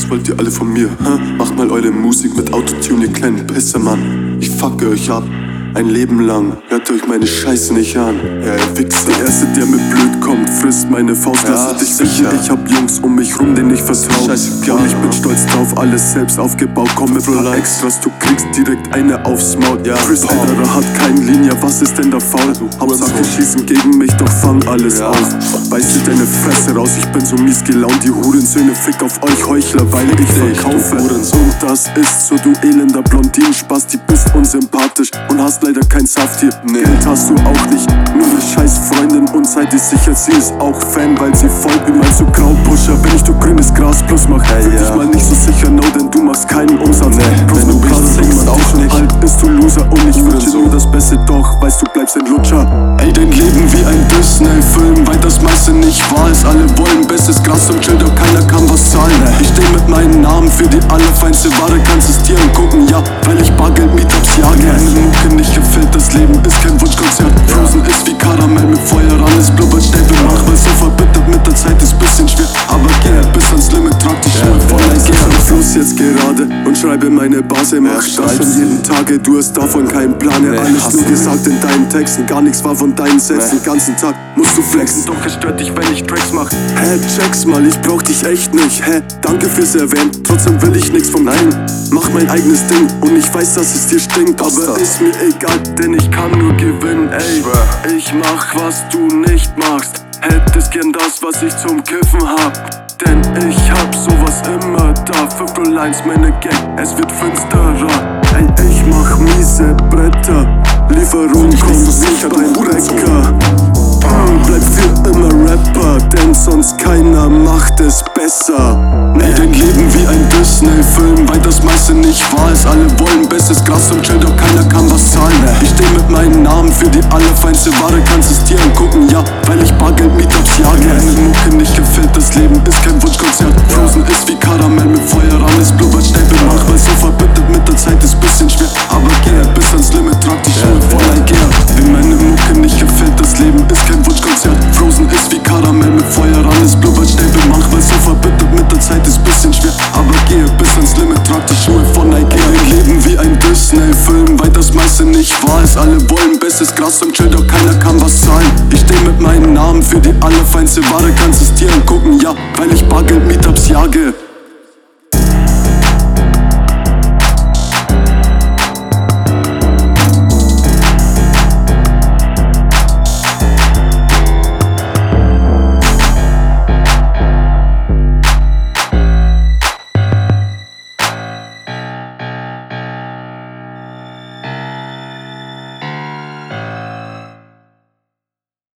Was wollt ihr alle von mir? Macht mal eure Musik mit Autotune, ihr kleinen Pisser, Mann. Ich fucke euch ab, ein Leben lang. Hört euch meine Scheiße nicht an. Ja, ihr Wichser. Der Erste, der mir blöd kommt, frisst meine Faust. Lass dich sicher. Ich hab Jungs um mich rum, denen ich vertrau. Scheißegal, ich bin stolz drauf, alles selbst aufgebaut. Komm mit paar Extras, du kriegst direkt eine aufs Maul. Ja, Chris Ederer hat keine Linie, was ist denn da faul? Hauptsache schießen gegen mich, doch fang alles auf. Beiß dir deine Fresse raus, ich bin so mies gelaunt. Die Hurensöhne, fick auf euch Heuchler, weil ich verkaufe. Und das ist so, du elender Blondinen-Spaß. Die bist unsympathisch und hast leider kein Saft hier. Geld hast du auch nicht, nur eine scheiß Freundin. Und seid ihr sicher, sie ist auch Fan, weil sie folgt mir. Meinst du Graupusher, wenn ich du grünes Gras plus mach? Fick dich mal nicht so sicher, no, denn du machst keinen Umsatz. Wenn du bist, singst auch nicht. Alt bist du Loser und ich wünsche nur das Beste, doch weißt du, bleibst ein Lutscher. Ey, dein Leben wie ein Disney-Film, weil das meiste nicht wahr ist. Alle wollen bestes Gras und chill, doch keiner kann was zahlen. Ich steh mit meinem Namen für die allerfeinste Ware, kannst es dir angucken, ja, weil ich Bargeld Meetups jage. Meine Mucke nicht gefällt, das Leben ist kein Wunschkonzert. Frozen ist wie Karamell mit Feuer ran, es blubbert schnell, mach weil so verbittert mit der Zeit ist bisschen schwer. Aber geh bis ans Limit, trag die Schuhe voll ein Geh am Fluss jetzt gerade und schreibe meine Base, mach das schon jeden Tage, du hast davon keinen Plan. Alles nur gesagt in deinen Texten, gar nichts war von deinen Sätzen. Den ganzen Tag musst du flexen, doch es stört dich, wenn ich Tracks mach. Check's mal, ich brauch dich echt nicht. Danke fürs Erwähnen, trotzdem will ich nix vom Nein. Mach mein eigenes Ding und ich weiß, dass es dir stinkt, aber ist mir egal, denn ich kann nur gewinnen, ey. Ich mach, was du nicht machst. Hättest gern das, was ich zum Kiffen hab, denn ich hab sowas immer da. 501 meine Gang, es wird finsterer. Ey, ich mach miese Bretter, Lieferung kommt sicher beim Bäcker. Bleib für immer Rapper, denn sonst keiner macht es besser. Ey, dein Leben wie ein Disney-Film, weil das meiste nicht wahr ist. Alle wollen bestes Gras und chill, doch keiner kann was zahlen. Ich steh mit meinem Namen für die allerfeinste Ware, kannst es dir angucken, ja, weil ich Bargeld Meetups jage. Meine Mucke nicht gefällt, das Leben ist kein Wunschkonzert. Frozen ist wie Karamell mit Feuer ran, es blubbert schnell, mach weil so verbittert mit der Zeit ist bisschen schwer. Aber geh bis ans Limit, trag die Schuhe voll ein Gär. Wenn meine Mucke nicht gefällt, das Leben ist kein Wunschkonzert. Frozen ist wie Karamell mit Feuer ran, es blubbert schnell, mach weil so verbittert mit der Zeit ist bisschen schwer. Aber gehe bis ans Limit, trag die Schuhe von Nike. Ein Leben wie ein Disney-Film, weil das meiste nicht wahr ist. Alle wollen bestes Gras und chill, doch keiner kann was zahlen. Ich steh mit meinem Namen für die allerfeinste Ware, kannst es dir angucken, ja, weil ich Bargeld Meetups jage.